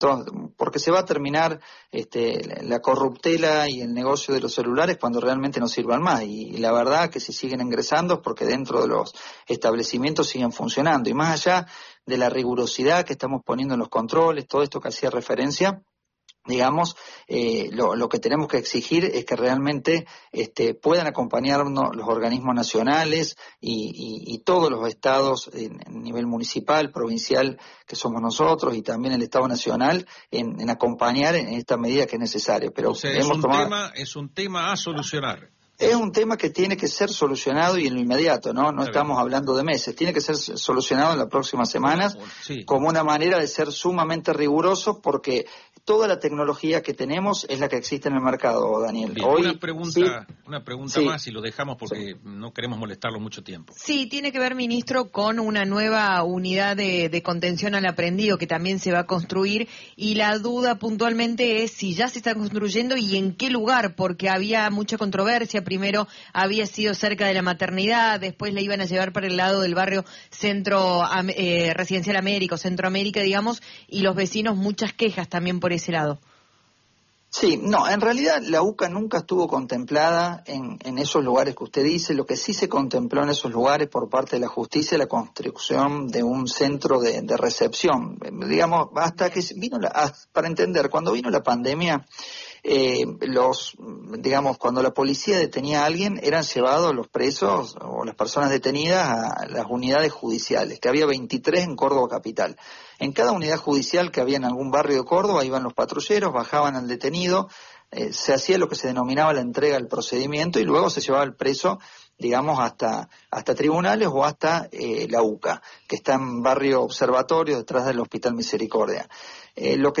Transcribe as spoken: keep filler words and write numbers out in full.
porque se va a terminar este, la corruptela y el negocio de los celulares cuando realmente no sirvan más, y, y la verdad que si siguen ingresando es porque dentro de los establecimientos siguen funcionando, y más allá de la rigurosidad que estamos poniendo en los controles, todo esto que hacía referencia, digamos, eh, lo, lo que tenemos que exigir es que realmente este, puedan acompañarnos los organismos nacionales y, y, y todos los estados en, en nivel municipal, provincial, que somos nosotros, y también el Estado Nacional en, en acompañar en esta medida que es necesaria. Pero o sea, hemos es un tomado... tema, es un tema a solucionar. Es un tema que tiene que ser solucionado y en lo inmediato, ¿no? No estamos hablando de meses, tiene que ser solucionado en las próximas semanas, sí, como una manera de ser sumamente rigurosos, porque toda la tecnología que tenemos es la que existe en el mercado, Daniel. Bien, Hoy, una pregunta, sí, una pregunta sí, más y lo dejamos porque sí. no queremos molestarlo mucho tiempo. Sí, tiene que ver, ministro, con una nueva unidad de, de contención al aprendido que también se va a construir, y la duda puntualmente es si ya se está construyendo y en qué lugar, porque había mucha controversia. Primero había sido cerca de la maternidad, después la iban a llevar para el lado del barrio Centro eh, Residencial América o Centroamérica, digamos, y los vecinos muchas quejas también por ese lado. Sí, no, en realidad la U C A nunca estuvo contemplada en, en esos lugares que usted dice. Lo que sí se contempló en esos lugares por parte de la justicia es la construcción de un centro de, de recepción. Digamos, hasta que vino la, para entender, cuando vino la pandemia, eh, los, digamos, cuando la policía detenía a alguien, eran llevados los presos o las personas detenidas a las unidades judiciales, que había veintitrés en Córdoba capital. En cada unidad judicial que había en algún barrio de Córdoba iban los patrulleros, bajaban al detenido, eh, se hacía lo que se denominaba la entrega del procedimiento y luego se llevaba al preso, digamos, hasta hasta tribunales o hasta eh, la U C A, que está en barrio Observatorio, detrás del Hospital Misericordia. Eh, lo que